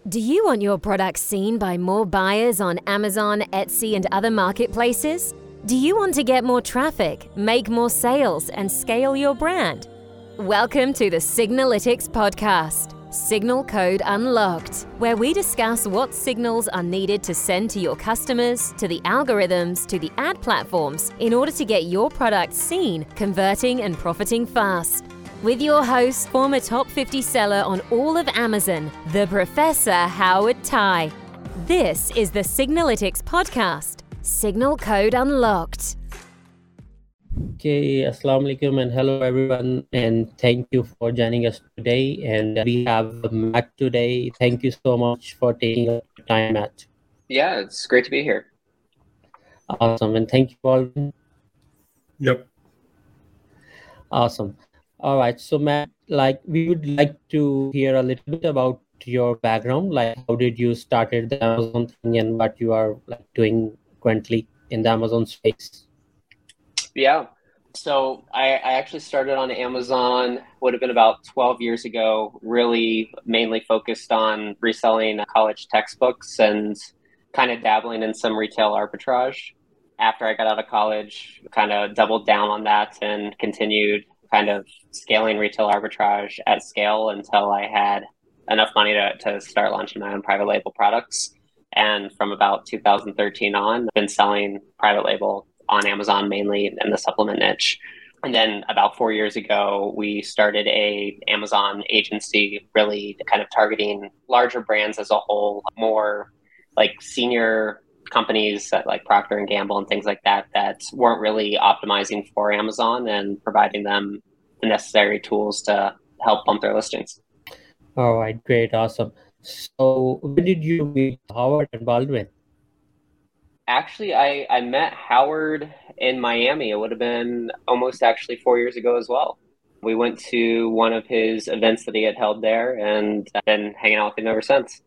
Do you want your products seen by more buyers on Amazon, Etsy, and other marketplaces? Do you want to get more traffic, make more sales, and scale your brand? Welcome to the Signalytics podcast, Signal Code Unlocked, where we discuss what signals are needed to send to your customers, to the algorithms, to the ad platforms, in order to get your products seen, converting, and profiting fast. With your host, former top 50 seller on all of Amazon, the Professor Howard Tai. This is the Signalytics podcast, Signal Code Unlocked. Okay, Assalamu alaikum and hello everyone, and thank you for joining us today. And we have Matt today. Thank you so much for taking up your time, Matt. Yeah, it's great to be here. Awesome, and thank you, Alvin. Yep. Awesome. All right, so Matt, we would like to hear a little bit about your background, how did you started the Amazon thing and what you are doing currently in the Amazon space. Yeah, so I actually started on Amazon, would have been about 12 years ago, really mainly focused on reselling college textbooks and kind of dabbling in some retail arbitrage. After I got out of college, kind of doubled down on that and continued kind of scaling retail arbitrage at scale until I had enough money to start launching my own private label products. And from about 2013 on, I've been selling private label on Amazon, mainly in the supplement niche. And then about 4 years ago, we started a Amazon agency, really kind of targeting larger brands as a whole, more like senior companies like Procter & Gamble and things like that weren't really optimizing for Amazon and providing them the necessary tools to help bump their listings. All right, great, awesome. So when did you meet Howard and Baldwin? Actually, I met Howard in Miami. It would have been almost actually 4 years ago as well. We went to one of his events that he had held there and I've been hanging out with him ever since.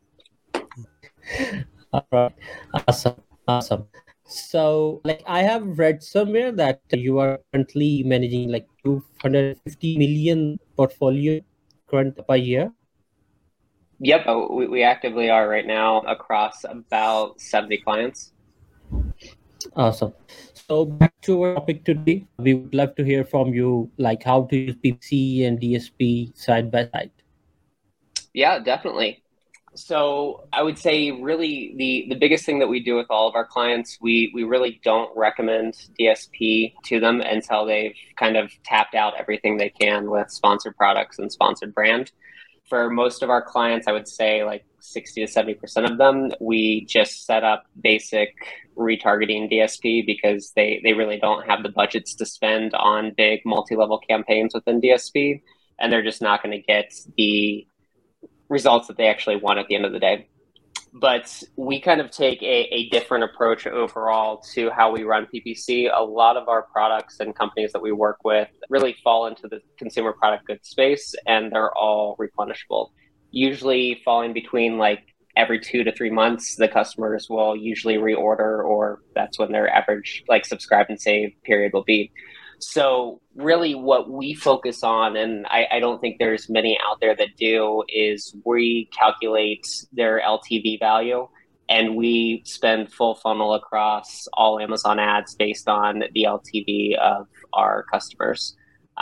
All right, awesome. So I have read somewhere that you are currently managing 250 million portfolio current per year. Yep, we actively are right now across about 70 clients. Awesome. So back to our topic today, we would love to hear from you, how to use PPC and DSP side by side. Yeah, definitely. So I would say really the biggest thing that we do with all of our clients, we really don't recommend DSP to them until they've kind of tapped out everything they can with sponsored products and sponsored brand. For most of our clients, I would say 60 to 70% of them, we just set up basic retargeting DSP because they really don't have the budgets to spend on big multi-level campaigns within DSP, and they're just not going to get the results that they actually want at the end of the day. But we kind of take a different approach overall to how we run PPC. A lot of our products and companies that we work with really fall into the consumer product goods space, and they're all replenishable. Usually falling between every 2 to 3 months, the customers will usually reorder, or that's when their average subscribe and save period will be. So really what we focus on, and I don't think there's many out there that do, is we calculate their LTV value and we spend full funnel across all Amazon ads based on the LTV of our customers.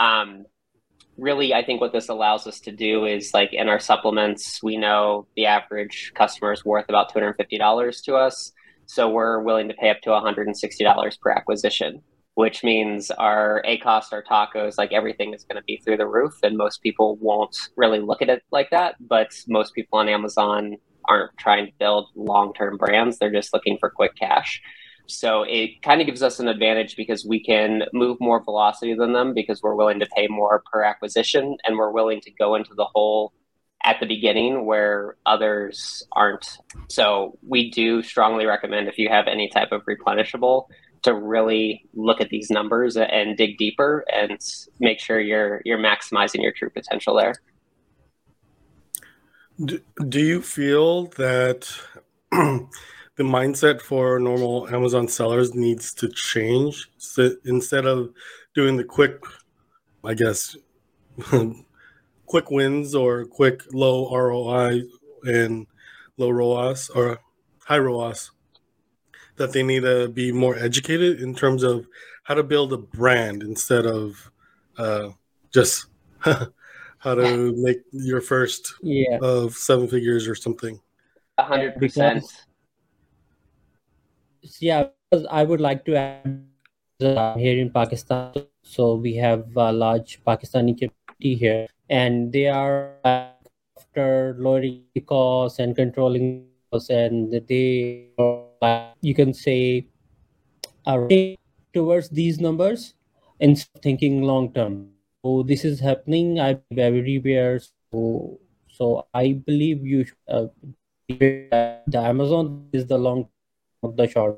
Really, I think what this allows us to do is in our supplements, we know the average customer is worth about $250 to us. So we're willing to pay up to $160 per acquisition, which means our ACoS, our tacos, everything is going to be through the roof. And most people won't really look at it like that. But most people on Amazon aren't trying to build long-term brands. They're just looking for quick cash. So it kind of gives us an advantage because we can move more velocity than them because we're willing to pay more per acquisition and we're willing to go into the hole at the beginning where others aren't. So we do strongly recommend, if you have any type of replenishable, to really look at these numbers and dig deeper and make sure you're maximizing your true potential there. Do you feel that the mindset for normal Amazon sellers needs to change? So instead of doing the quick wins or quick low ROI and low ROAS or high ROAS, that they need to be more educated in terms of how to build a brand instead of just how to make your first Yeah, of 7 figures or something. 100%. because yeah, because I would like to add here in Pakistan. So we have a large Pakistani community here, and they are after lowering the costs and controlling costs, and they are, you can say, are running towards these numbers instead of thinking long term. So this is happening, I believe, everywhere. So I believe you should the Amazon is the long, not the short.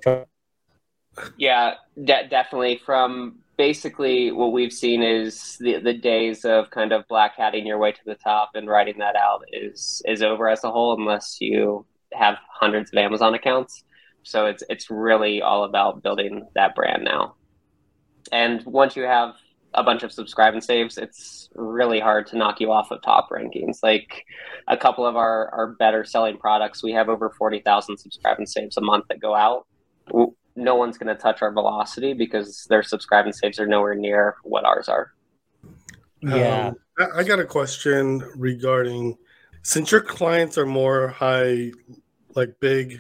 Yeah, definitely. From basically what we've seen is the days of kind of black hatting your way to the top and writing that out is over as a whole, unless you have hundreds of Amazon accounts. So it's really all about building that brand now. And once you have a bunch of subscribe and saves, it's really hard to knock you off of top rankings. Like a couple of our better selling products, we have over 40,000 subscribe and saves a month that go out. No one's going to touch our velocity because their subscribe and saves are nowhere near what ours are. Yeah. I got a question regarding, since your clients are more high, like big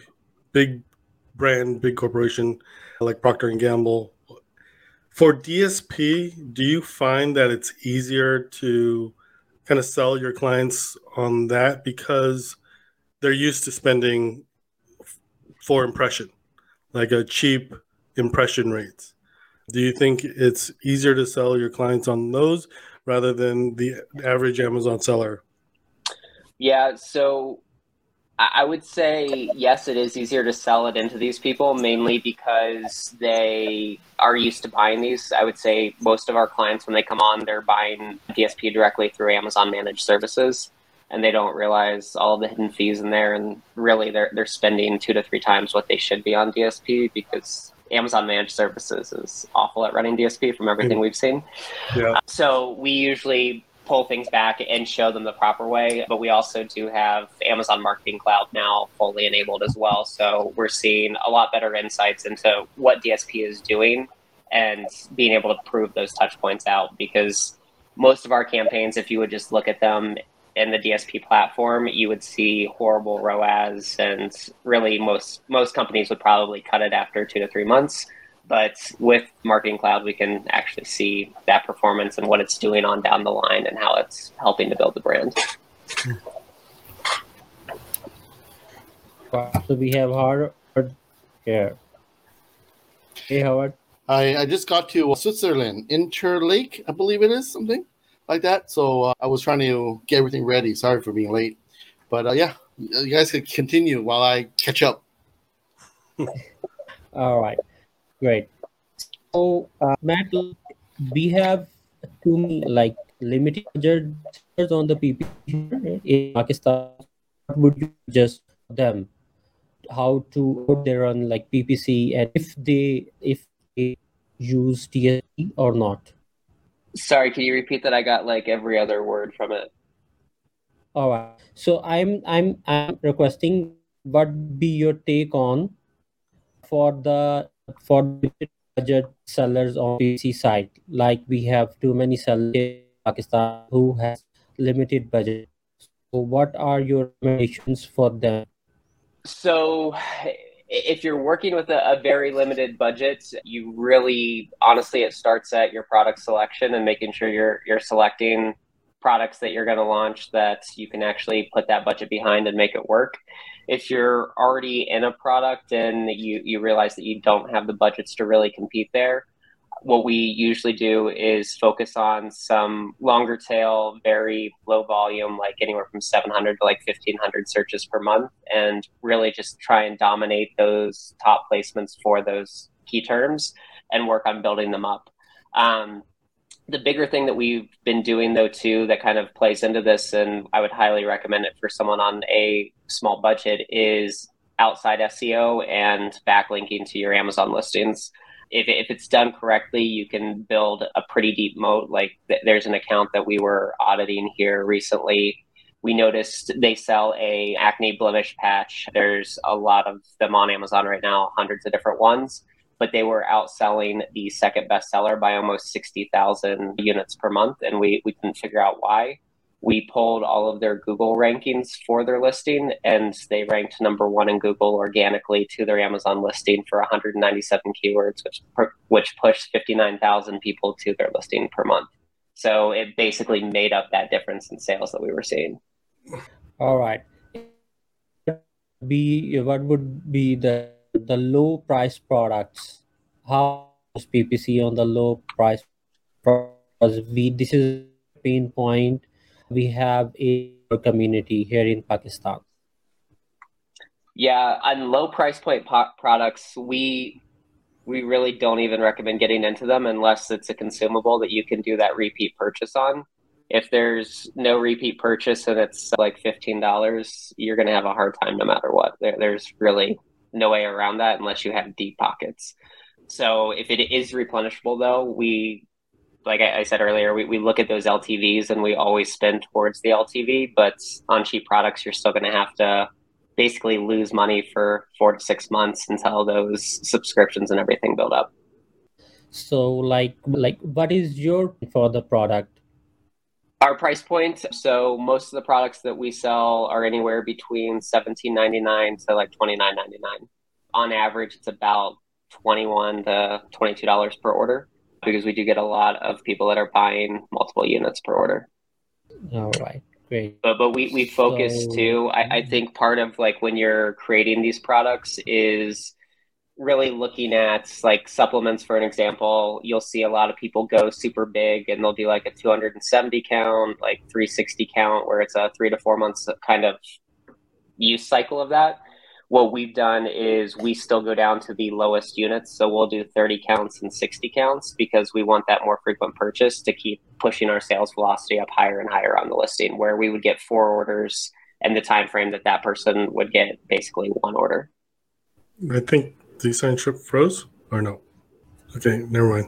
brand, big corporation, like Procter and Gamble. For DSP, do you find that it's easier to kind of sell your clients on that because they're used to spending for impression, like a cheap impression rates? Do you think it's easier to sell your clients on those rather than the average Amazon seller? Yeah, so I would say yes, it is easier to sell it into these people, mainly because they are used to buying these. I would say most of our clients, when they come on, they're buying DSP directly through Amazon Managed Services, and they don't realize all the hidden fees in there. And really, they're spending 2 to 3 times what they should be on DSP because Amazon Managed Services is awful at running DSP from everything we've seen. Yeah. So we usually pull things back and show them the proper way. But we also do have Amazon Marketing Cloud now fully enabled as well. So we're seeing a lot better insights into what DSP is doing and being able to prove those touch points out. Because most of our campaigns, if you would just look at them in the DSP platform, you would see horrible ROAS, and really most companies would probably cut it after 2 to 3 months. But with Marketing Cloud, we can actually see that performance and what it's doing on down the line and how it's helping to build the brand. So we have Howard here. Hey, Howard. I just got to Switzerland, Interlake, I believe it is, something like that. So I was trying to get everything ready. Sorry for being late. But yeah, you guys can continue while I catch up. All right. Great. So, Matt, we have too many limited budgets on the PPC in Pakistan. What would you suggest them how to they run like PPC, and if they use DSP or not? Sorry, can you repeat that? I got like every other word from it. All right. So I'm requesting what be your take on for the budget sellers on PC side. Like we have too many sellers in Pakistan who has limited budget. So what are your recommendations for them? So if you're working with a very limited budget, you really, honestly, it starts at your product selection and making sure you're selecting products that you're going to launch that you can actually put that budget behind and make it work. If you're already in a product and you realize that you don't have the budgets to really compete there, what we usually do is focus on some longer tail, very low volume, like anywhere from 700 to like 1,500 searches per month, and really just try and dominate those top placements for those key terms and work on building them up. The bigger thing that we've been doing, though, too, that kind of plays into this, and I would highly recommend it for someone on a small budget, is outside SEO and backlinking to your Amazon listings. If it's done correctly, you can build a pretty deep moat. Like there's an account that we were auditing here recently We noticed they sell a acne blemish patch. There's a lot of them on Amazon right now, hundreds of different ones, but they were outselling the second bestseller by almost 60,000 units per month, and we couldn't figure out why. We pulled all of their Google rankings for their listing, and they ranked number one in Google organically to their Amazon listing for 197 keywords, which pushed 59,000 people to their listing per month. So it basically made up that difference in sales that we were seeing. All right. What would be the low price products? How is PPC on the low price products? This is a pain point we have a community here in Pakistan. Yeah, on low price point products, we really don't even recommend getting into them unless it's a consumable that you can do that repeat purchase on. If there's no repeat purchase and it's like $15, you're going to have a hard time no matter what. There's really no way around that unless you have deep pockets. So if it is replenishable, though, like I said earlier, we look at those LTVs and we always spend towards the LTV. But on cheap products, you're still going to have to basically lose money for 4 to 6 months until those subscriptions and everything build up. So like what is your for the product? Our price point, so most of the products that we sell are anywhere between $17.99 to like $29.99. On average, it's about $21 to $22 per order, because we do get a lot of people that are buying multiple units per order. All right, great. But we focus too. I think part of like when you're creating these products is really looking at like supplements. For an example, you'll see a lot of people go super big and they'll do like a 270 count, like 360 count, where it's a 3 to 4 months kind of use cycle of that. What we've done is we still go down to the lowest units. So we'll do 30 counts and 60 counts because we want that more frequent purchase to keep pushing our sales velocity up higher and higher on the listing, where we would get 4 orders and the time frame that person would get basically 1 order. I think the sign trip froze or no? Okay, never mind.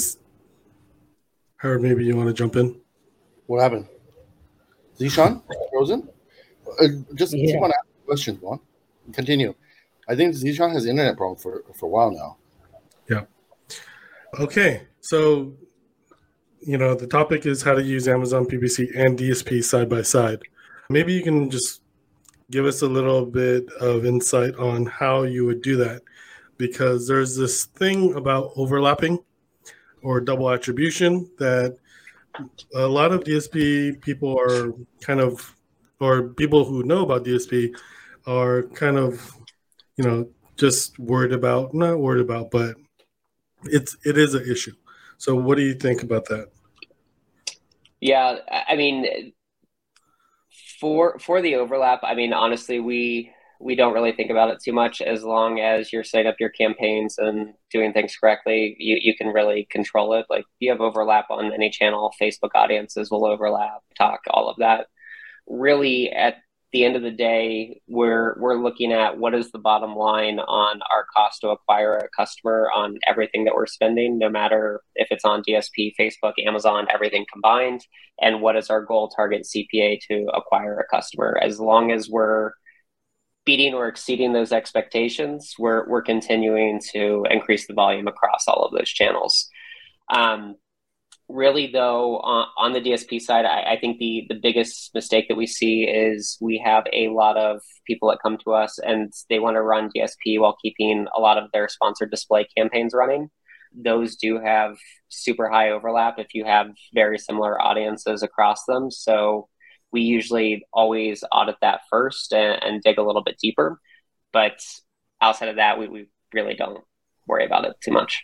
Howard, maybe you want to jump in? What happened? Zishan frozen? Just keep on asking questions, Juan. Continue. I think Zishan has internet problem for a while now. Yeah. Okay, so the topic is how to use Amazon PPC and DSP side by side. Maybe you can just give us a little bit of insight on how you would do that, because there's this thing about overlapping or double attribution that a lot of DSP people are kind of, or people who know about DSP are kind of, just not worried about, but it is an issue. So what do you think about that? Yeah, I mean, for the overlap, I mean, honestly, we don't really think about it too much. As long as you're setting up your campaigns and doing things correctly, you can really control it. Like, you have overlap on any channel, Facebook audiences will overlap, talk, all of that. Really, at the end of the day, we're looking at what is the bottom line on our cost to acquire a customer on everything that we're spending, no matter if it's on DSP, Facebook, Amazon, everything combined, and what is our goal target CPA to acquire a customer. As long as we're beating or exceeding those expectations, we're continuing to increase the volume across all of those channels. Really, though, on the DSP side, I think the biggest mistake that we see is we have a lot of people that come to us and they want to run DSP while keeping a lot of their sponsored display campaigns running. Those do have super high overlap if you have very similar audiences across them. So we usually always audit that first and dig a little bit deeper. But outside of that, we really don't worry about it too much.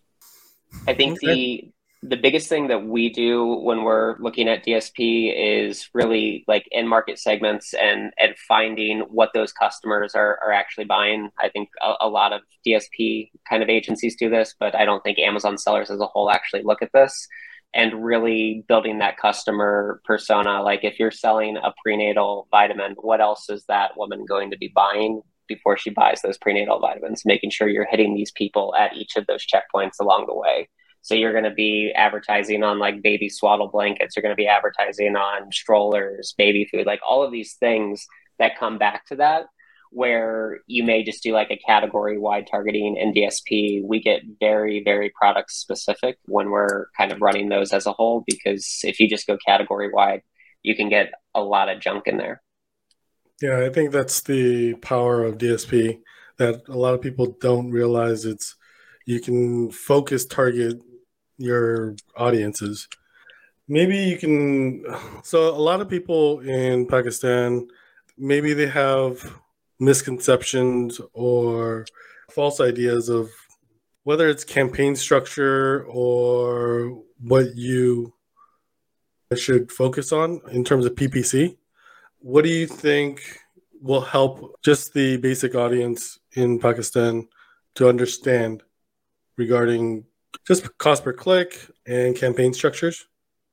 I think the biggest thing that we do when we're looking at DSP is really like in market segments and finding what those customers are actually buying. I think a lot of DSP kind of agencies do this, but I don't think Amazon sellers as a whole actually look at this, and really building that customer persona. Like, if you're selling a prenatal vitamin, what else is that woman going to be buying before she buys those prenatal vitamins? Making sure you're hitting these people at each of those checkpoints along the way. So you're going to be advertising on like baby swaddle blankets. You're going to be advertising on strollers, baby food, like all of these things that come back to that, where you may just do like a category wide targeting in DSP. We get very, very product specific when we're kind of running those as a whole, because if you just go category wide, you can get a lot of junk in there. Yeah, I think that's the power of DSP that a lot of people don't realize. It's you can focus target your audiences. Maybe you can. So a lot of people in Pakistan, maybe they have misconceptions or false ideas of whether it's campaign structure or what you should focus on in terms of PPC. What do you think will help just the basic audience in Pakistan to understand regarding just cost per click and campaign structures?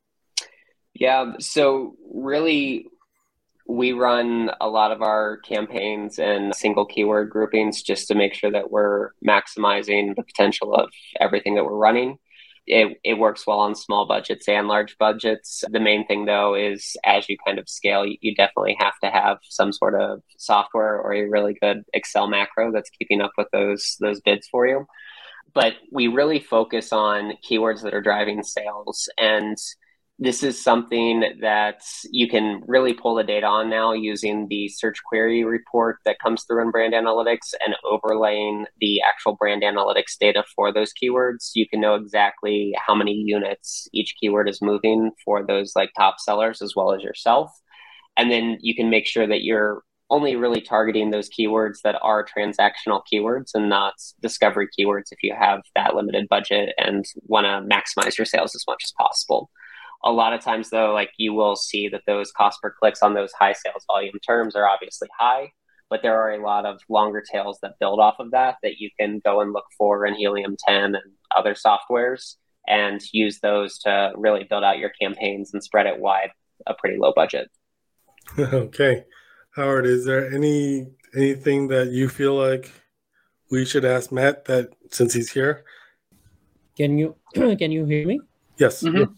Yeah, so really, we run a lot of our campaigns in single keyword groupings just to make sure that we're maximizing the potential of everything that we're running. It works well on small budgets and large budgets. The main thing, though, is as you kind of scale, you definitely have to have some sort of software or a really good Excel macro that's keeping up with those bids for you. But we really focus on keywords that are driving sales. And this is something that you can really pull the data on now using the search query report that comes through in Brand Analytics and overlaying the actual Brand Analytics data for those keywords. You can know exactly how many units each keyword is moving for those like top sellers as well as yourself. And then you can make sure that you're only really targeting those keywords that are transactional keywords and not discovery keywords if you have that limited budget and want to maximize your sales as much as possible. A lot of times, though, like you will see that those cost per clicks on those high sales volume terms are obviously high, but there are a lot of longer tails that build off of that you can go and look for in Helium 10 and other softwares and use those to really build out your campaigns and spread it wide, a pretty low budget. Okay. Howard, is there anything that you feel like we should ask Matt that since he's here? Can you hear me? Yes. Mm-hmm.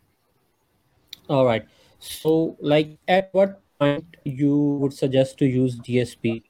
All right. So, like, at what point you would suggest to use DSP?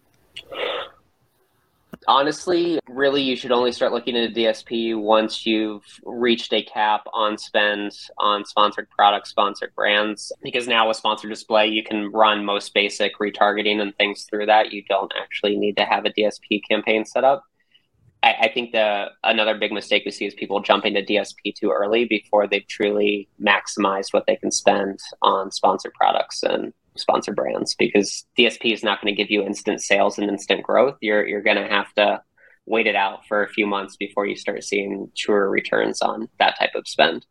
Honestly, really, you should only start looking at a DSP once you've reached a cap on spend on sponsored products, sponsored brands, because now with sponsored display, you can run most basic retargeting and things through that. You don't actually need to have a DSP campaign set up. I think another big mistake we see is people jumping to DSP too early before they've truly maximized what they can spend on sponsored products and sponsored brands, because DSP is not going to give you instant sales and instant growth. You're going to have to wait it out for a few months before you start seeing truer returns on that type of spend.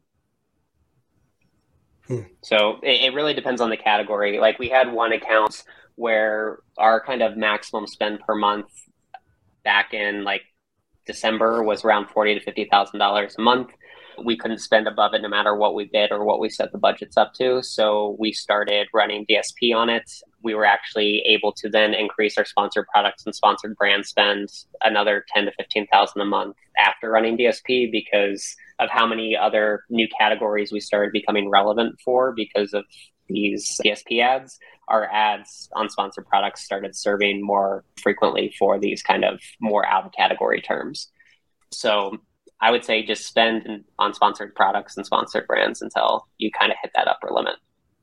So it really depends on the category. Like we had one account where our kind of maximum spend per month back in like December was around $40,000 to $50,000 a month. We couldn't spend above it no matter what we bid or what we set the budgets up to. So we started running DSP on it. We were actually able to then increase our sponsored products and sponsored brand spend another $10,000 to $15,000 a month after running DSP because of how many other new categories we started becoming relevant for because of these DSP ads. Our ads on sponsored products started serving more frequently for these kind of more out of category terms. So I would say just spend on sponsored products and sponsored brands until you kind of hit that upper limit.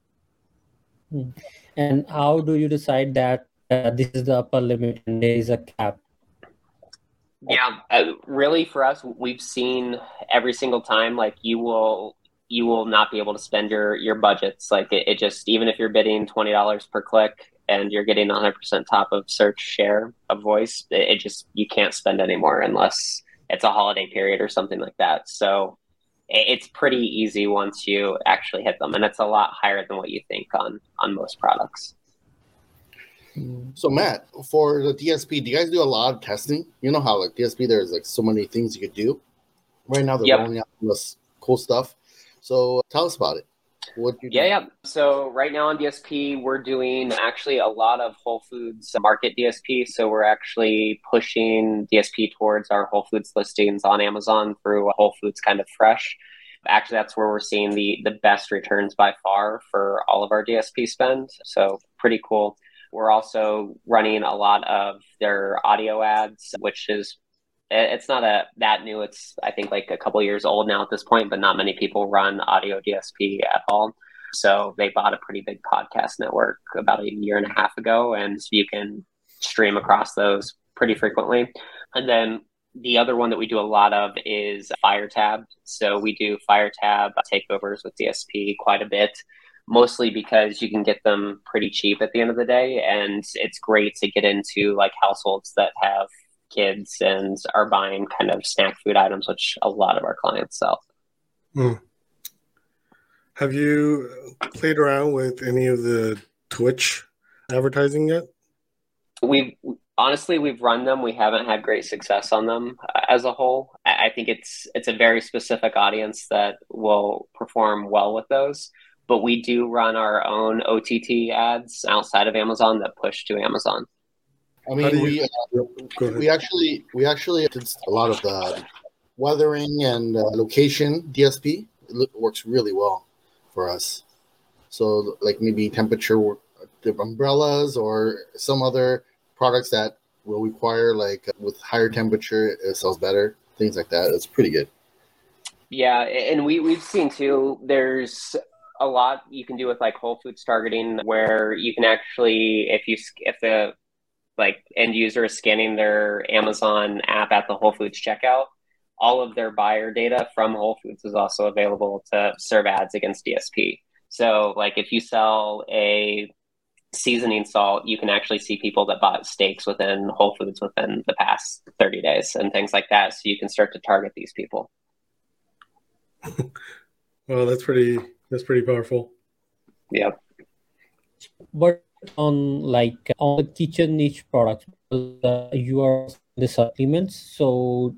And how do you decide that this is the upper limit and there is a cap? Yeah, really for us, we've seen every single time, like you will not be able to spend your budgets. Like it just, even if you're bidding $20 per click and you're getting 100% top of search share of voice, it just, you can't spend anymore unless it's a holiday period or something like that. So it's pretty easy once you actually hit them. And it's a lot higher than what you think on most products. So Matt, for the DSP, do you guys do a lot of testing? You know how like DSP, there's like so many things you could do. Right now they're rolling out this cool stuff. So tell us about it. What do you do? Yeah. So right now on DSP, we're doing actually a lot of Whole Foods market DSP. So we're actually pushing DSP towards our Whole Foods listings on Amazon through Whole Foods kind of fresh. Actually, that's where we're seeing the best returns by far for all of our DSP spend. So pretty cool. We're also running a lot of their audio ads, which is, it's not that new. It's, I think, like a couple years old now at this point, but not many people run audio DSP at all. So they bought a pretty big podcast network about a year and a half ago, and you can stream across those pretty frequently. And then the other one that we do a lot of is FireTab. So we do FireTab takeovers with DSP quite a bit, mostly because you can get them pretty cheap at the end of the day. And it's great to get into like households that have kids and are buying kind of snack food items, which a lot of our clients sell. Have you played around with any of the Twitch advertising yet? We've run them. We haven't had great success on them as a whole. I think it's a very specific audience that will perform well with those. But we do run our own OTT ads outside of Amazon that push to Amazon. I mean, we actually did a lot of the weathering and location DSP. It works really well for us. So like maybe temperature, the umbrellas, or some other products that will require like with higher temperature, it sells better. Things like that. It's pretty good. Yeah, and we've seen too. There's a lot you can do with like Whole Foods targeting, where you can actually, if the like end user is scanning their Amazon app at the Whole Foods checkout, all of their buyer data from Whole Foods is also available to serve ads against DSP. So like if you sell a seasoning salt, you can actually see people that bought steaks within Whole Foods within the past 30 days and things like that. So you can start to target these people. Well, that's pretty powerful. Yeah. But on the kitchen niche products, you are the supplements. So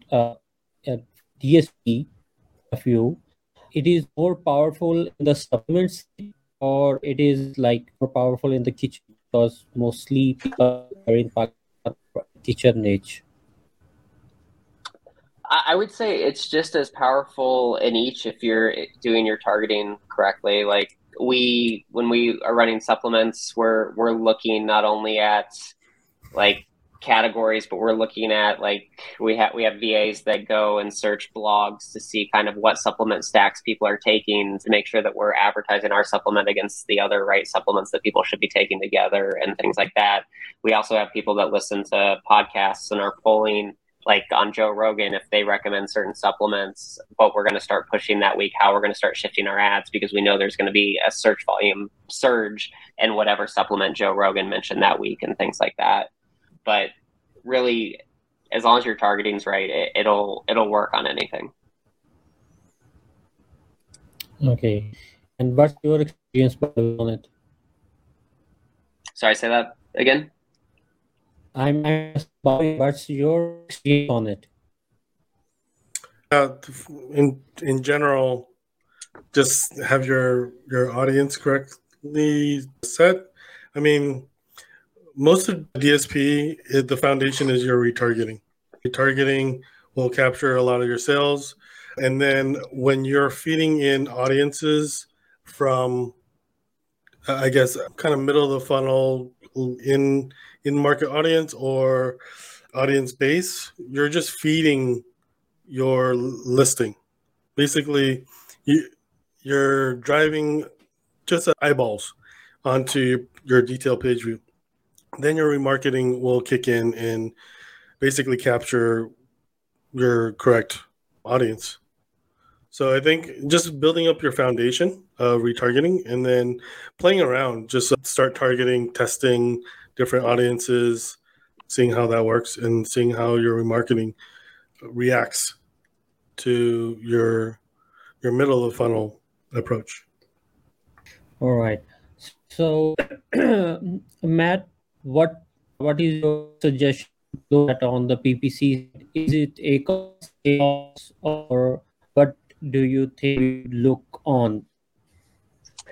DSP, it is more powerful in the supplements, or it is like more powerful in the kitchen, because mostly people are in kitchen niche. I would say it's just as powerful in each if you're doing your targeting correctly. Like when we are running supplements, we're looking not only at like categories, but we're looking at like we have VAs that go and search blogs to see kind of what supplement stacks people are taking to make sure that we're advertising our supplement against the other right supplements that people should be taking together and things like that. We also have people that listen to podcasts and are polling like on Joe Rogan if they recommend certain supplements, what we're going to start pushing that week, how we're going to start shifting our ads, because we know there's going to be a search volume surge in whatever supplement Joe Rogan mentioned that week and things like that. But really, as long as your targeting's right, it'll work on anything. Okay. And what's your experience on it? Sorry, say that again. I'm asked what's your experience on it? In general, just have your audience correctly set. I mean, most of DSP, the foundation is your retargeting. Retargeting will capture a lot of your sales. And then when you're feeding in audiences from, I guess, kind of middle of the funnel in market audience or audience base, you're just feeding your listing. Basically, you're driving just eyeballs onto your detailed page view. Then your remarketing will kick in and basically capture your correct audience. So I think just building up your foundation of retargeting and then playing around, just start targeting, testing different audiences, seeing how that works and seeing how your remarketing reacts to your middle of the funnel approach. All right. So Matt, what is your suggestion on the PPC? Is it a cost, or what do you think we look on?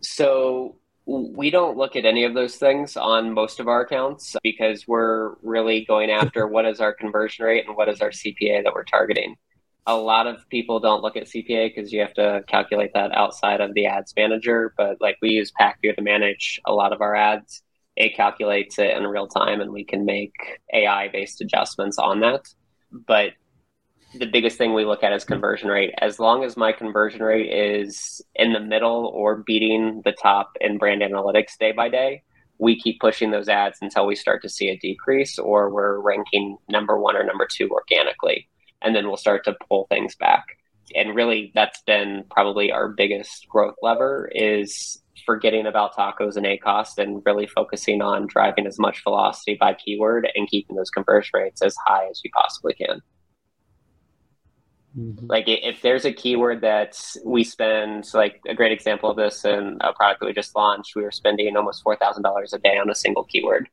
So we don't look at any of those things on most of our accounts because we're really going after what is our conversion rate and what is our CPA that we're targeting. A lot of people don't look at CPA because you have to calculate that outside of the ads manager. But like we use Pacvue to manage a lot of our ads. It calculates it in real time and we can make AI based adjustments on that. But the biggest thing we look at is conversion rate. As long as my conversion rate is in the middle or beating the top in brand analytics day by day, we keep pushing those ads until we start to see a decrease or we're ranking number 1 or number 2 organically. And then we'll start to pull things back. And really, that's been probably our biggest growth lever is forgetting about tacos and ACoS and really focusing on driving as much velocity by keyword and keeping those conversion rates as high as you possibly can. Mm-hmm. Like if there's a keyword that we spend, like a great example of this in a product that we just launched, we were spending almost $4,000 a day on a single keyword.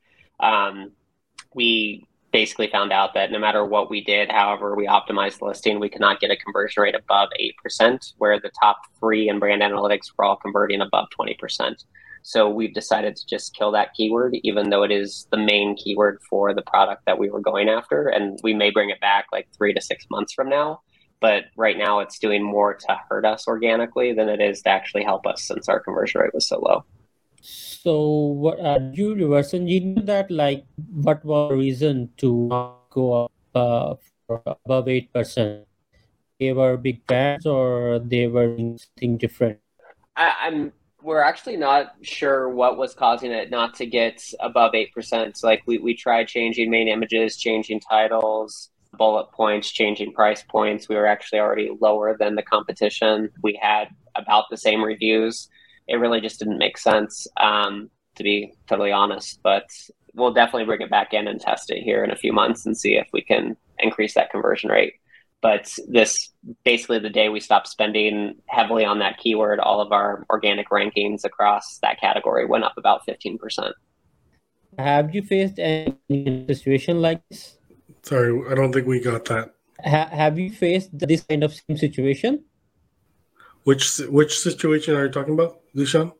We basically found out that no matter what we did, however we optimized the listing, we could not get a conversion rate above 8%, where the top 3 in brand analytics were all converting above 20%. So we've decided to just kill that keyword, even though it is the main keyword for the product that we were going after. And we may bring it back like 3 to 6 months from now. But right now it's doing more to hurt us organically than it is to actually help us since our conversion rate was so low. So what you reverse engineer that? Like, what was the reason to not go up for above 8%? They were big fans or they were doing something different? We're actually not sure what was causing it not to get above 8%. Like we tried changing main images, changing titles, bullet points, changing price points. We were actually already lower than the competition. We had about the same reviews. It really just didn't make sense, to be totally honest. But we'll definitely bring it back in and test it here in a few months and see if we can increase that conversion rate. But this basically the day we stopped spending heavily on that keyword, all of our organic rankings across that category went up about 15%. Have you faced any situation like this? Sorry, I don't think we got that. Have you faced this kind of same situation? Which situation are you talking about, Zishan?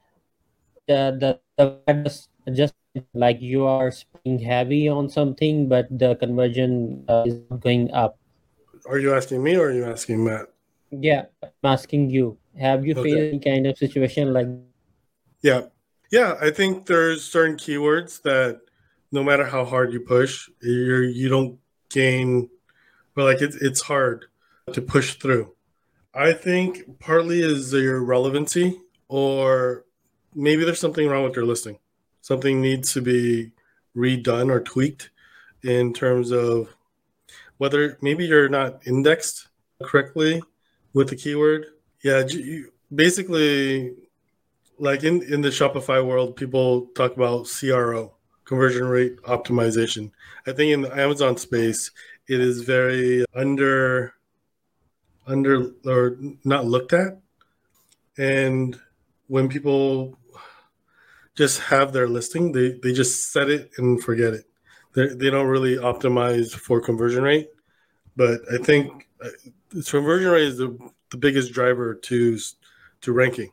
Just like you are spending heavy on something, but the conversion is going up. Are you asking me or are you asking Matt? Yeah, I'm asking you. Have you faced any kind of situation like? Yeah. I think there's certain keywords that no matter how hard you push, you don't gain. But like it's hard to push through. I think partly is your relevancy, or maybe there's something wrong with your listing. Something needs to be redone or tweaked in terms of whether maybe you're not indexed correctly with the keyword. Yeah, basically, like in the Shopify world, people talk about CRO, conversion rate optimization. I think in the Amazon space, it is very under or not looked at. And when people just have their listing, they just set it and forget it. They don't really optimize for conversion rate. But I think conversion rate is the biggest driver to ranking.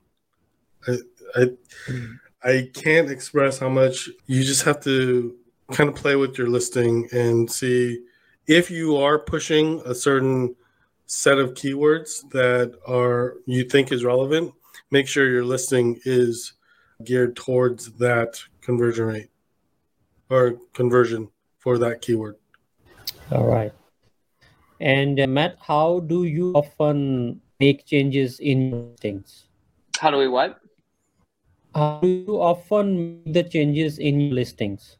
I can't express how much. You just have to kind of play with your listing and see if you are pushing a certain set of keywords that you think is relevant. Make sure your listing is geared towards that conversion rate or conversion for that keyword. All right. And Matt, how do you often make changes in your listings? How do we what? How do you often make the changes in your listings?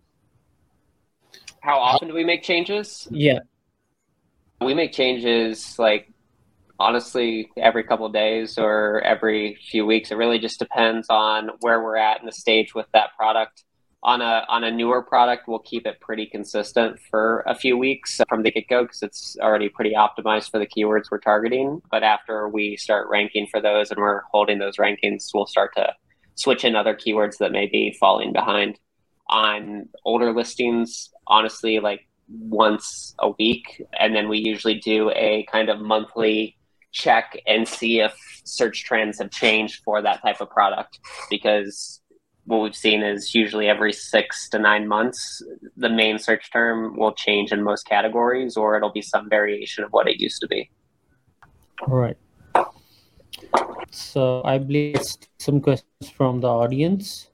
How often do we make changes? Yeah. We make changes like honestly every couple of days or every few weeks. It really just depends on where we're at in the stage with that product. On a newer product, we'll keep it pretty consistent for a few weeks from the get-go because it's already pretty optimized for the keywords we're targeting. But after we start ranking for those and we're holding those rankings, we'll start to switch in other keywords that may be falling behind. On older listings, honestly, like once a week, and then we usually do a kind of monthly check and see if search trends have changed for that type of product, because what we've seen is usually every 6 to 9 months, the main search term will change in most categories, or it'll be some variation of what it used to be. All right. So I believe some questions from the audience.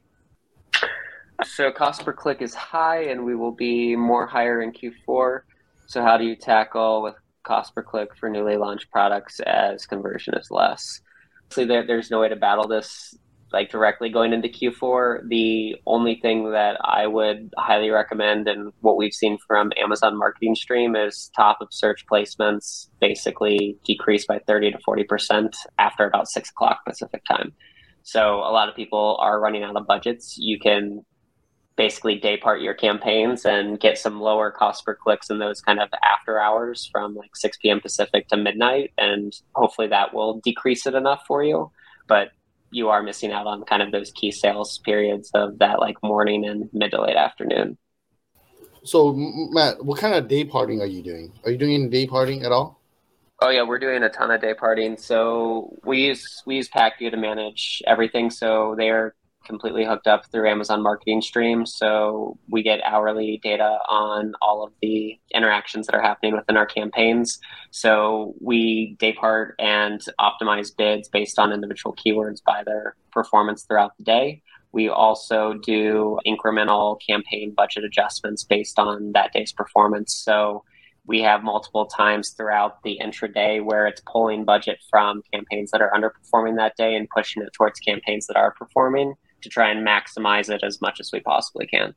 So cost per click is high, and we will be more higher in Q4. So how do you tackle with cost per click for newly launched products as conversion is less? So there's no way to battle this like directly going into Q4. The only thing that I would highly recommend, and what we've seen from Amazon Marketing Stream, is top of search placements basically decrease by 30 to 40% after about 6 o'clock Pacific time. So a lot of people are running out of budgets. You can basically day part your campaigns and get some lower cost per clicks in those kind of after hours from like 6 p.m. Pacific to midnight. And hopefully that will decrease it enough for you. But you are missing out on kind of those key sales periods of that like morning and mid to late afternoon. So Matt, what kind of day parting are you doing? Are you doing any day parting at all? Oh yeah, we're doing a ton of day parting. So we use PackView to manage everything. So they're completely hooked up through Amazon Marketing Stream. So we get hourly data on all of the interactions that are happening within our campaigns. So we day part and optimize bids based on individual keywords by their performance throughout the day. We also do incremental campaign budget adjustments based on that day's performance. So we have multiple times throughout the intraday where it's pulling budget from campaigns that are underperforming that day and pushing it towards campaigns that are performing to try and maximize it as much as we possibly can.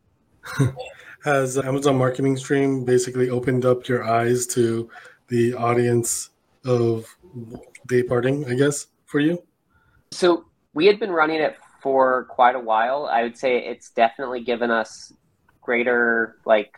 Has Amazon Marketing Stream basically opened up your eyes to the audience of day parting, I guess, for you? So we had been running it for quite a while. I would say it's definitely given us greater like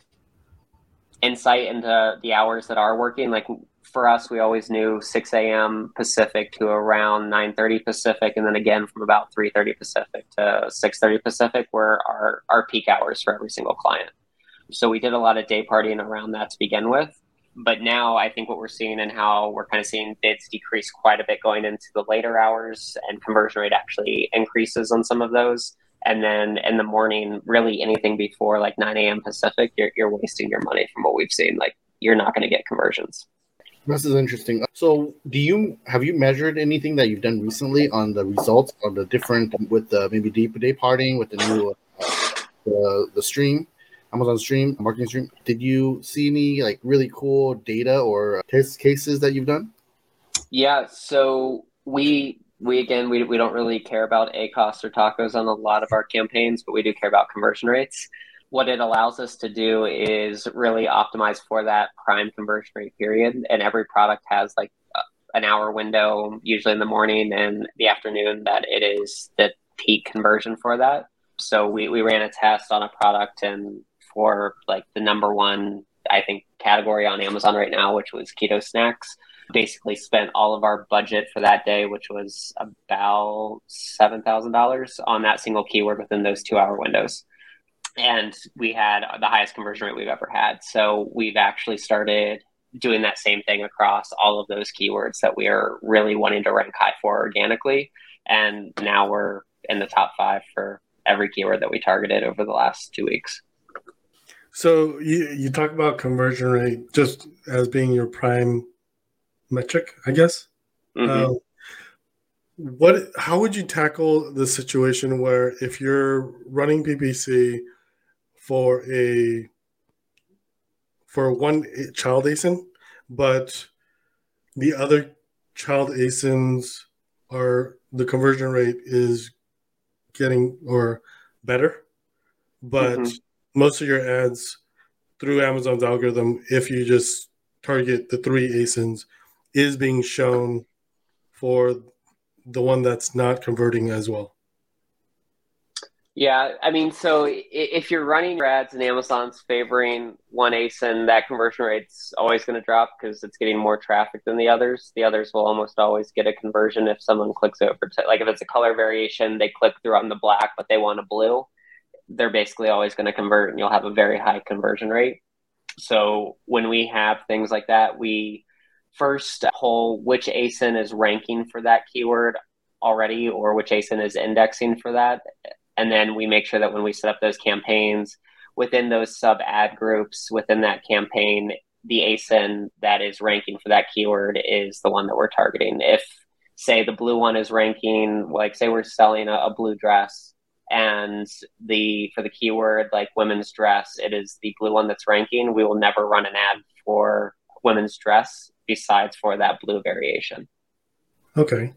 insight into the hours that are working. Like for us, we always knew 6 a.m. Pacific to around 9:30 Pacific, and then again from about 3:30 Pacific to 6:30 Pacific were our peak hours for every single client. So we did a lot of day partying around that to begin with. But now I think what we're seeing and how we're kind of seeing bids decrease quite a bit going into the later hours, and conversion rate actually increases on some of those. And then in the morning, really anything before like 9 a.m. Pacific, you're wasting your money from what we've seen. Like you're not going to get conversions. This is interesting. So have you measured anything that you've done recently on the results of the different with the maybe day parting with the new the stream, Amazon Stream, Marketing Stream? Did you see any like really cool data or test cases that you've done? Yeah, so we don't really care about ACoS or tacos on a lot of our campaigns, but we do care about conversion rates. What it allows us to do is really optimize for that prime conversion rate period. And every product has like an hour window, usually in the morning and the afternoon, that it is the peak conversion for that. So we ran a test on a product, and for like the number one, I think, category on Amazon right now, which was keto snacks, basically spent all of our budget for that day, which was about $7,000 on that single keyword within those 2-hour windows. And we had the highest conversion rate we've ever had. So we've actually started doing that same thing across all of those keywords that we are really wanting to rank high for organically. And now we're in the top 5 for every keyword that we targeted over the last 2 weeks. So you talk about conversion rate just as being your prime metric, I guess. Mm-hmm. How would you tackle the situation where if you're running PPC for one child ASIN, but the other child ASINs the conversion rate is getting or better, but most of your ads through Amazon's algorithm, if you just target the 3 ASINs, is being shown for the one that's not converting as well? Yeah, I mean, so if you're running your ads and Amazon's favoring one ASIN, that conversion rate's always going to drop because it's getting more traffic than the others. The others will almost always get a conversion if someone clicks over to, like if it's a color variation, they click through on the black, but they want a blue, they're basically always going to convert, and you'll have a very high conversion rate. So when we have things like that, we first pull which ASIN is ranking for that keyword already, or which ASIN is indexing for that. And then we make sure that when we set up those campaigns within those sub ad groups within that campaign, the ASIN that is ranking for that keyword is the one that we're targeting. If, say, the blue one is ranking, like say we're selling a blue dress, and for the keyword like women's dress, it is the blue one that's ranking, we will never run an ad for women's dress besides for that blue variation. Okay.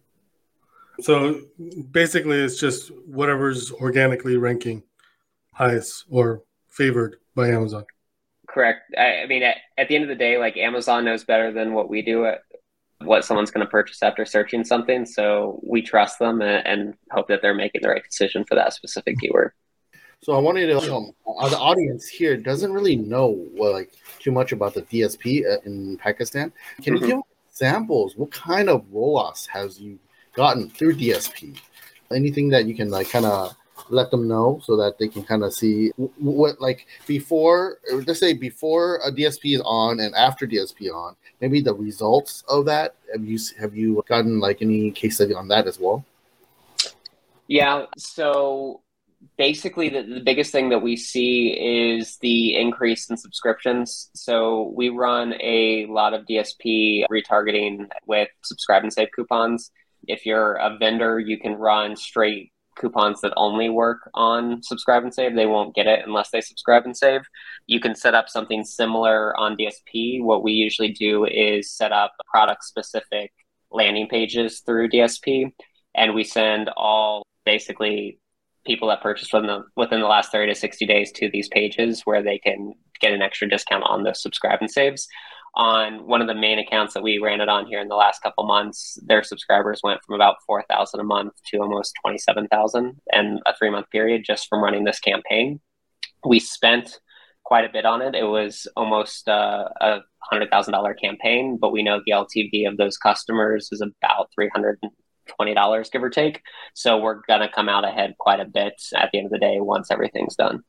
So basically it's just whatever's organically ranking highest or favored by Amazon. Correct. I mean, at the end of the day, like Amazon knows better than what we do at what someone's going to purchase after searching something. So we trust them and hope that they're making the right decision for that specific keyword. So I wanted to, the audience here doesn't really know too much about the DSP in Pakistan. Can you give examples? What kind of rollouts has you gotten through DSP? Anything that you can kind of let them know so that they can kind of see what before, let's say before a DSP is on and after DSP on, maybe the results of that. Have you gotten any case study on that as well? Yeah. So basically the biggest thing that we see is the increase in subscriptions. So we run a lot of DSP retargeting with subscribe and save coupons. If you're a vendor, you can run straight coupons that only work on subscribe and save. They won't get it unless they subscribe and save. You can set up something similar on DSP. What we usually do is set up product specific landing pages through DSP, and we send all basically people that purchase within the last 30 to 60 days to these pages where they can get an extra discount on those subscribe and saves. On one of the main accounts that we ran it on here in the last couple months, their subscribers went from about 4,000 a month to almost 27,000 in a 3-month period just from running this campaign. We spent quite a bit on it. It was almost a $100,000 campaign, but we know the LTV of those customers is about $320, give or take. So we're going to come out ahead quite a bit at the end of the day once everything's done.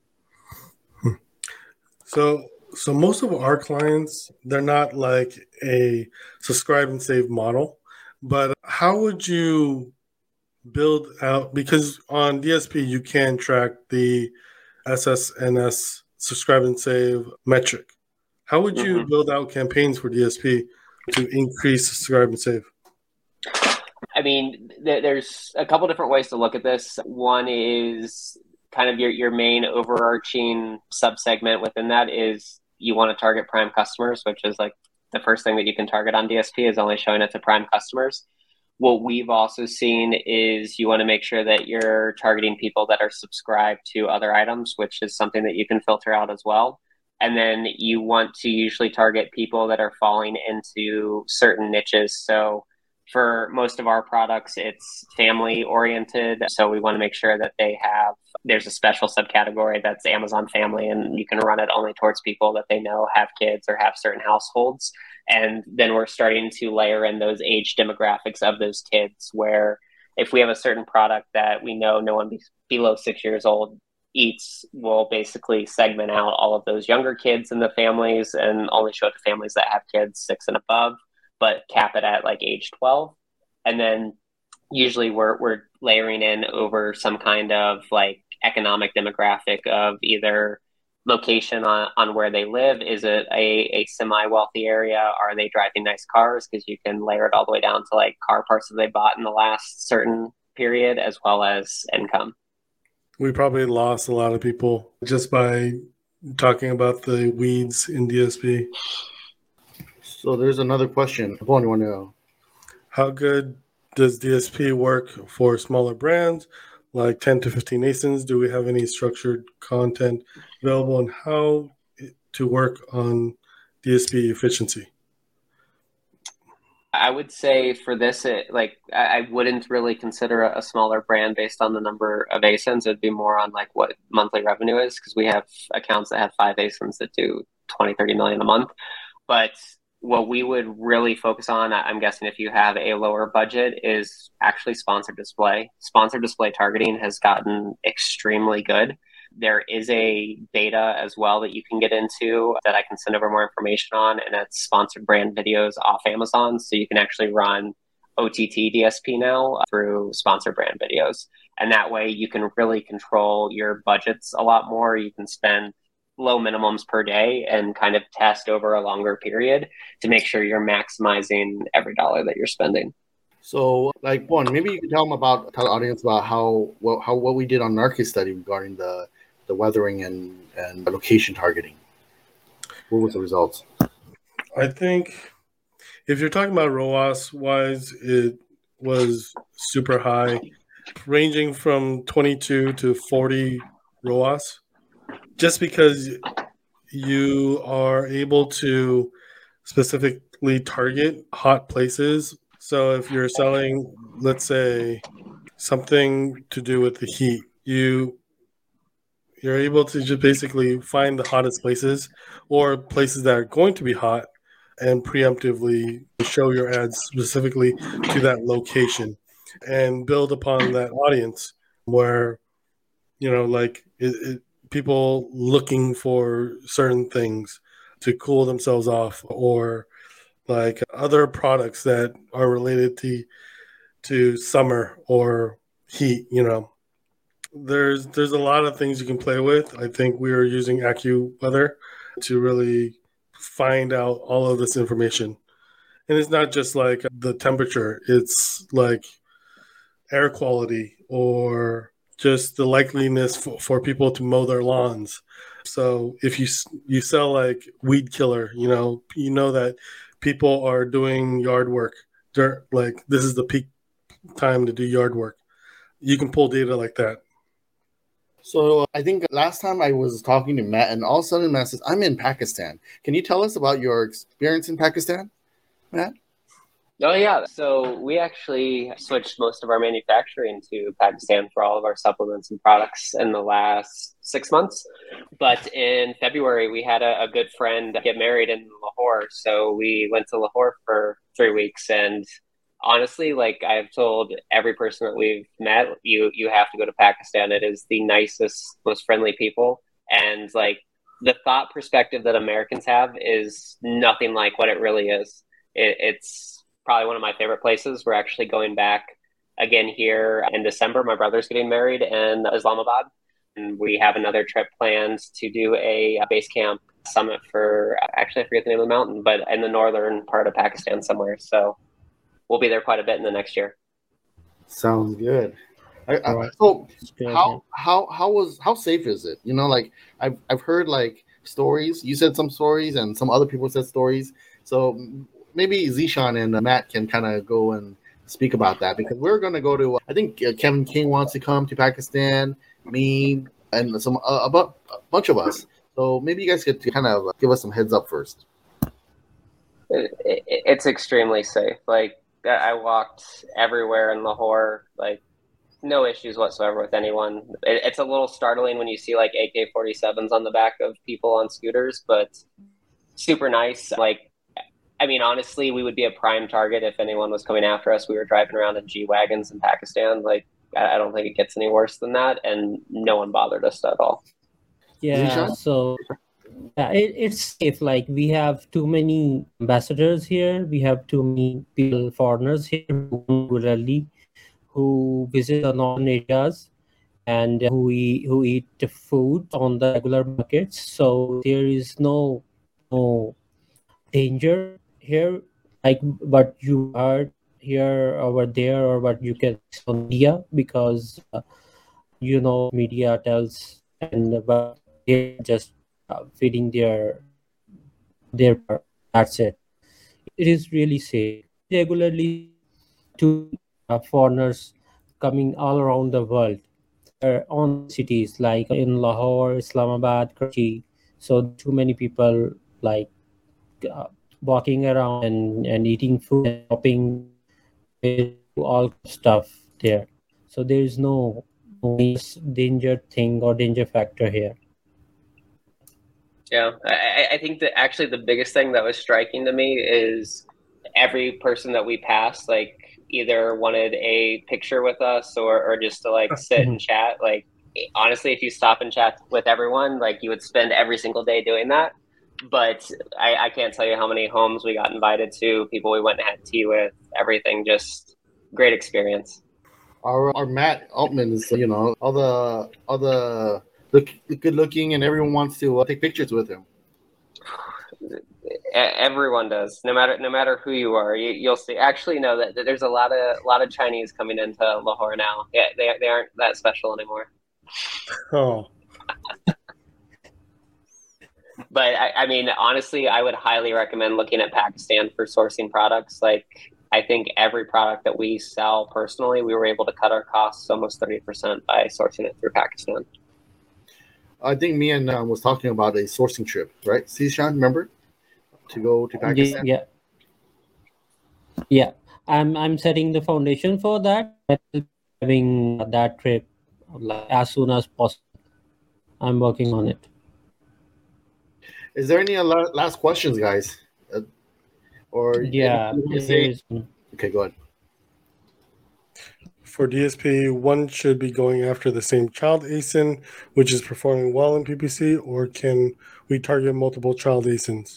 So most of our clients, they're not like a subscribe and save model, but how would you build out, because on DSP, you can track the SSNS subscribe and save metric. How would you build out campaigns for DSP to increase subscribe and save? I mean, there's a couple different ways to look at this. One is kind of your main overarching subsegment within that is you want to target prime customers, which is like the first thing that you can target on DSP is only showing it to prime customers. What we've also seen is you want to make sure that you're targeting people that are subscribed to other items, which is something that you can filter out as well. And then you want to usually target people that are falling into certain niches. So for most of our products, it's family oriented. So we want to make sure that there's a special subcategory that's Amazon family, and you can run it only towards people that they know have kids or have certain households. And then we're starting to layer in those age demographics of those kids, where if we have a certain product that we know no one below 6 years old eats, we'll basically segment out all of those younger kids in the families and only show it to families that have kids 6 and above, but cap it at like age 12. And then usually we're layering in over some kind of like economic demographic of either location on where they live. Is it a semi-wealthy area? Are they driving nice cars? Because you can layer it all the way down to like car parts that they bought in the last certain period, as well as income. We probably lost a lot of people just by talking about the weeds in DSP. So there's another question. I want to know, how good does DSP work for smaller brands like 10 to 15 ASINs? Do we have any structured content available on how to work on DSP efficiency? I would say for this, I wouldn't really consider a smaller brand based on the number of ASINs. It'd be more on like what monthly revenue is, because we have accounts that have 5 ASINs that do 20, 30 million a month. But what we would really focus on, I'm guessing if you have a lower budget, is actually sponsored display. Sponsored display targeting has gotten extremely good. There is a beta as well that you can get into that I can send over more information on, and it's sponsored brand videos off Amazon. So you can actually run OTT DSP now through sponsored brand videos. And that way you can really control your budgets a lot more. You can spend low minimums per day and kind of test over a longer period to make sure you're maximizing every dollar that you're spending. So, like, one, maybe you can tell tell the audience about what we did on our case study regarding the weathering and location targeting. What was the results? I think if you're talking about ROAS wise, it was super high, ranging from 22 to 40 ROAS, just because you are able to specifically target hot places. So if you're selling, let's say, something to do with the heat, you're able to just basically find the hottest places or places that are going to be hot and preemptively show your ads specifically to that location and build upon that audience where, people looking for certain things to cool themselves off, or like other products that are related to summer or heat. There's a lot of things you can play with. I think we are using AccuWeather to really find out all of this information. And it's not just like the temperature, it's like air quality or just the likeliness for people to mow their lawns. So if you sell like weed killer, you know that people are doing yard work. Like this is the peak time to do yard work. You can pull data like that. So I think last time I was talking to Matt, and all of a sudden Matt says, I'm in Pakistan. Can you tell us about your experience in Pakistan, Matt? Oh, yeah. So we actually switched most of our manufacturing to Pakistan for all of our supplements and products in the last 6 months. But in February, we had a good friend get married in Lahore. So we went to Lahore for 3 weeks. And honestly, like I've told every person that we've met, you have to go to Pakistan. It is the nicest, most friendly people. And like the thought perspective that Americans have is nothing like what it really is. It's probably one of my favorite places. We're actually going back again here in December. My brother's getting married in Islamabad. And we have another trip planned to do a base camp summit for, actually, I forget the name of the mountain, but in the northern part of Pakistan somewhere. So we'll be there quite a bit in the next year. Sounds good. So how safe is it? Like I've heard like stories. You said some stories, and some other people said stories. So maybe Zeeshan and Matt can kind of go and speak about that, because we're going to go to. I think Kevin King wants to come to Pakistan. Me and some a bunch of us. So maybe you guys could kind of give us some heads up first. It's extremely safe. Like I walked everywhere in Lahore, like no issues whatsoever with anyone. It's a little startling when you see like AK-47s on the back of people on scooters, but super nice. Like, I mean, honestly, we would be a prime target if anyone was coming after us. We were driving around in G-Wagons in Pakistan. Like, I don't think it gets any worse than that, and no one bothered us at all. Yeah, so it's safe. Like, we have too many ambassadors here. We have too many people, foreigners here who visit the northern areas and who eat the food on the regular markets. So there is no danger here, like what you heard here over there, or what you can see on media, because media tells, and but they're just feeding their that's it. It is really safe. Regularly to foreigners coming all around the world on cities like in Lahore, Islamabad, Karachi. So too many people like walking around and eating food and shopping, all stuff there. So there is no danger thing or danger factor here. Yeah, I think that actually the biggest thing that was striking to me is every person that we passed, like either wanted a picture with us or just to like sit and chat. Like honestly, if you stop and chat with everyone, like you would spend every single day doing that. But I can't tell you how many homes we got invited to, people we went and had tea with, everything, just great experience. Our Matt Altman is, all the good looking, and everyone wants to take pictures with him. Everyone does, no matter who you are. You'll see. Actually, no, that there's a lot of Chinese coming into Lahore now. Yeah, they aren't that special anymore. Oh. But I mean, honestly, I would highly recommend looking at Pakistan for sourcing products. Like, I think every product that we sell personally, we were able to cut our costs almost 30% by sourcing it through Pakistan. I think Mian was talking about a sourcing trip, right? Sishan, remember? To go to Pakistan? Yeah. I'm setting the foundation for that. Having that trip as soon as possible. I'm working on it. Is there any last questions, guys? Yeah. Okay, go ahead. For DSP, one should be going after the same child ASIN, which is performing well in PPC, or can we target multiple child ASINs?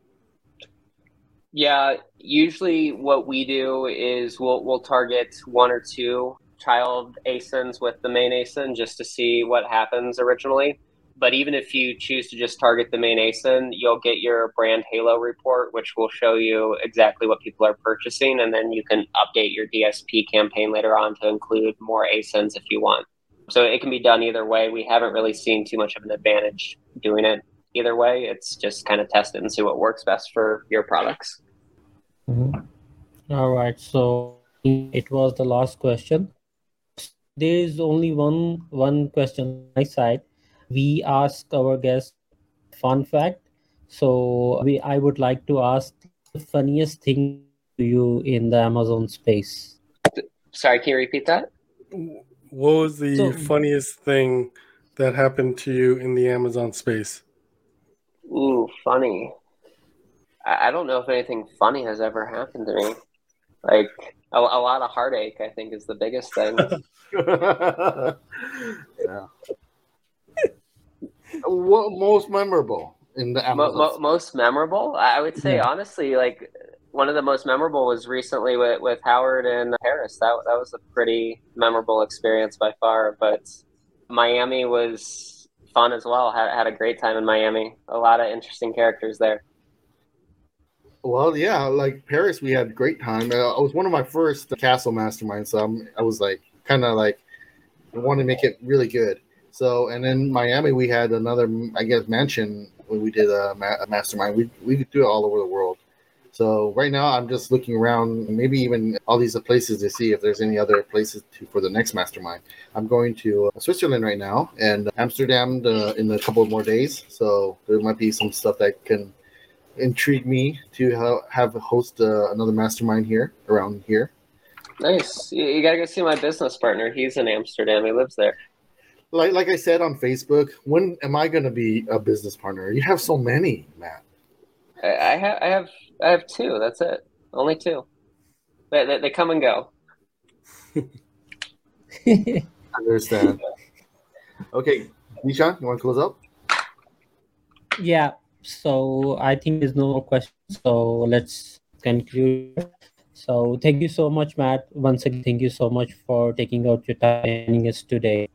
Yeah, usually what we do is we'll target one or two child ASINs with the main ASIN just to see what happens originally. But even if you choose to just target the main ASIN, you'll get your brand halo report, which will show you exactly what people are purchasing. And then you can update your DSP campaign later on to include more ASINs if you want. So it can be done either way. We haven't really seen too much of an advantage doing it either way. It's just kind of test it and see what works best for your products. Mm-hmm. All right. So it was the last question. There is only one question on my side. We ask our guests fun fact. So I would like to ask the funniest thing to you in the Amazon space. Sorry, can you repeat that? What was the funniest thing that happened to you in the Amazon space? Ooh, funny. I don't know if anything funny has ever happened to me. Like a lot of heartache, I think, is the biggest thing. Yeah. What most memorable in the Amazon? Most memorable? I would say, honestly, like one of the most memorable was recently with Howard in Paris. That was a pretty memorable experience by far. But Miami was fun as well. Had a great time in Miami. A lot of interesting characters there. Well, yeah, like Paris, we had a great time. It was one of my first castle masterminds, so I was like, kind of like, I want to make it really good. So, and then Miami, we had another, I guess, mansion when we did a mastermind. We could do it all over the world. So right now, I'm just looking around, maybe even all these places to see if there's any other places for the next mastermind. I'm going to Switzerland right now and Amsterdam in a couple of more days. So there might be some stuff that can intrigue me to host another mastermind here around here. Nice. You gotta go see my business partner. He's in Amsterdam. He lives there. Like I said on Facebook, when am I going to be a business partner? You have so many, Matt. I have two. That's it. Only two. They come and go. Understand. Okay, Nishan, you want to close up? Yeah. So I think there's no more questions. So let's conclude. So thank you so much, Matt. Once again, thank you so much for taking out your time and joining us today.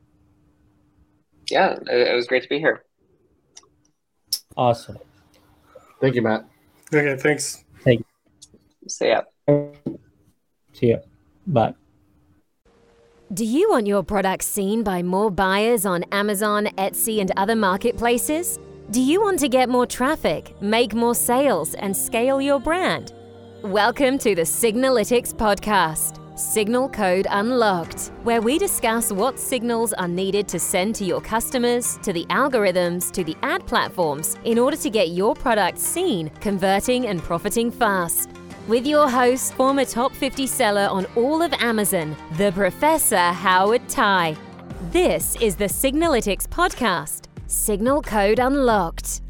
Yeah, it was great to be here. Awesome. Thank you, Matt. Okay, thanks. Thank you. See ya. See ya. Bye. Do you want your products seen by more buyers on Amazon, Etsy, and other marketplaces? Do you want to get more traffic, make more sales, and scale your brand? Welcome to the Signalytics podcast, Signal Code Unlocked, where we discuss what signals are needed to send to your customers, to the algorithms, to the ad platforms, in order to get your products seen, converting, and profiting fast. With your host, former top 50 seller on all of Amazon, the Professor Howard Tai. This is the Signalytics podcast, Signal Code Unlocked.